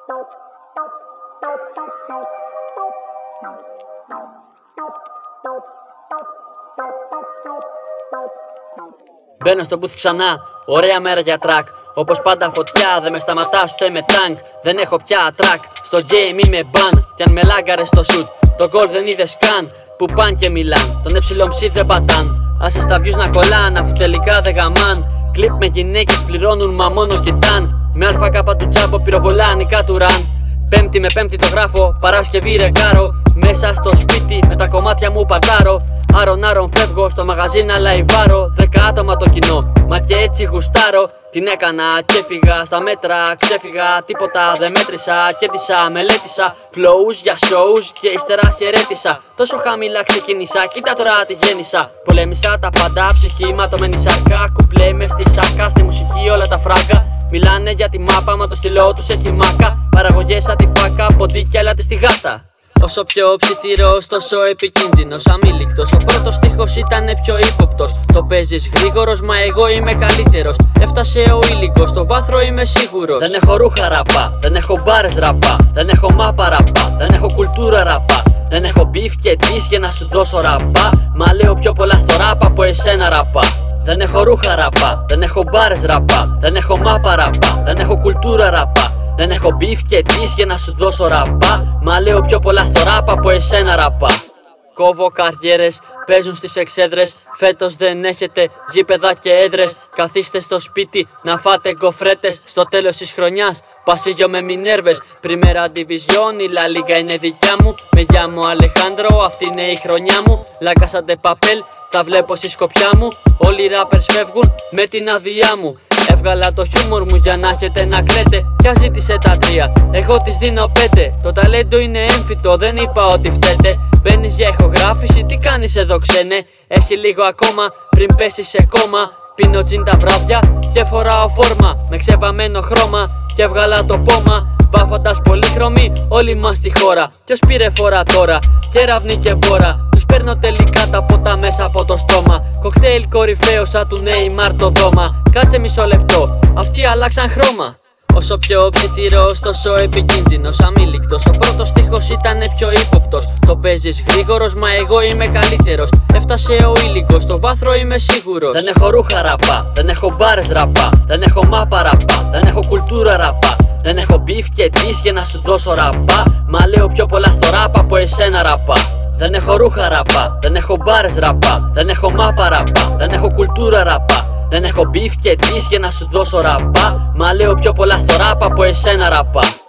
Μπαίνω στο booth ξανά, ωραία μέρα για track. Όπως πάντα φωτιά, δεν με σταματάς ούτε με tank. Δεν έχω πια track, στο game είμαι ban. Κι αν με λάγκαρες στο shoot, το goal δεν είδες καν. Που παν και μιλάν, τον εψιλομψή δεν πατάν. Άσε στα views να κολλάν, αφού τελικά δεν γαμάν. Κλιπ με γυναίκες πληρώνουν μα μόνο κοιτάν. Με αλφα του τσάμπο πυροβολάνικα του ραν. Πέμπτη με πέμπτη το γράφω, Παρασκευή ρεκάρω. Μέσα στο σπίτι με τα κομμάτια μου παρτάρω. Άρον φεύγω στο μαγαζί να λαϊβάρω. 10 άτομα το κοινό, μα και έτσι γουστάρω. Την έκανα και έφυγα, στα μέτρα ξέφυγα. Τίποτα δεν μέτρησα, κέντησα, μελέτησα. Flows για shows και ύστερα χαιρέτησα. Τόσο χαμηλά ξεκίνησα, κοίτα τώρα τι γέννησα. Πολέμησα τα πάντα, ψυχή ματωμένη σάρκα. Κουπλέ μες στη σάρκα, στη μουσική όλα τα φράγκα. Μιλάνε για τη μάπα, μα το στυλό τους έχει μάκα. Παραγωγές σαν τη φάκα, ποντίκια έλατε στη γάτα. Όσο πιο ψιθυρός, τόσο επικίνδυνος, αμήλικτος. Ο πρώτος στίχος ήτανε πιο ύποπτος. Το παίζεις γρήγορος, μα εγώ είμαι καλύτερος. Έφτασε ο ήλικος, στο βάθρο είμαι σίγουρος. Δεν έχω ρούχα ραπά, δεν έχω μπάρες ραπά. Δεν έχω μάπα ραπά, δεν έχω κουλτούρα ραπά. Δεν έχω μπιφ και τις για να σου δώσω ραπά. Μα λέω πιο πολλά στο ραπ από εσένα ραπά. Δεν έχω ρούχα ραπά, δεν έχω μπάρες ραπά. Δεν έχω μάπα ραπά, δεν έχω κουλτούρα ραπά. Δεν έχω μπιφ και τις για να σου δώσω ραπά. Μα λέω πιο πολλά στο ραπ από εσένα ραπά. Κόβω καριέρες, παίζουν στις εξέδρες. Φέτος δεν έχετε γήπεδα και έδρες. Καθίστε στο σπίτι να φάτε γκοφρέτες. Στο τέλος της χρονιάς πασίγιο με Μινέρβες. Πριμέρα Division, η La Liga είναι δικιά μου. Με γιάμο Αλεχάνδρο, αυτή είναι η χρονιά μου. La Casa de Papel, τα βλέπω στη σκοπιά μου. Όλοι οι rappers φεύγουν με την αδειά μου. Έβγαλα το χιούμορ μου για να έχετε να κλαίτε. Ποια ζήτησε τα 3, εγώ τις δίνω 5. Το ταλέντο είναι έμφυτο, δεν είπα ότι φταίτε. Μπαίνεις για ηχογράφηση, τι κάνεις εδώ ξένε. Έχει λίγο ακόμα πριν πέσει σε κόμμα. Πίνω τζιν τα βράδια και φοράω φόρμα. Με ξεβαμένο χρώμα και έβγαλα το πόμα. Βάφοντας πολύχρωμοι όλοι μας στη χώρα. Ποιος πήρε φορά τώρα, κεραυνή και μπόρα. Τους παίρνω τελικά τα ποτά μέσα από το στόμα. Κοκτέιλ κορυφαίο σαν του Neymar το δώμα. Κάτσε μισό λεπτό, αυτοί αλλάξαν χρώμα. Όσο πιο ψιθυρός, τόσο επικίνδυνος, αμήλικτος. Ο πρώτος στίχος ήτανε πιο ύποπτος. Το παίζεις γρήγορος, μα εγώ είμαι καλύτερος. Έφτασε ο ήλικος, στο βάθρο είμαι σίγουρος. Δεν έχω ρούχα ραπά, δεν έχω μπάρες ραπά. Δεν έχω μάπα ραπά, δεν έχω κουλτούρα ραπά. Δεν έχω μπιφ και τις για να σου δώσω ραπά. Μα λέω πιο πολλά στο ραπ από εσένα ραπά. Δεν έχω ρούχα ραπά, δεν έχω μπάρες ραπά. Δεν έχω μάπα ραπά, δεν έχω κουλτούρα ραπά. Δεν έχω μπιφ και τις για να σου δώσω ραπά. Μα λέω πιο πολλά στο ραπ από εσένα ραπά.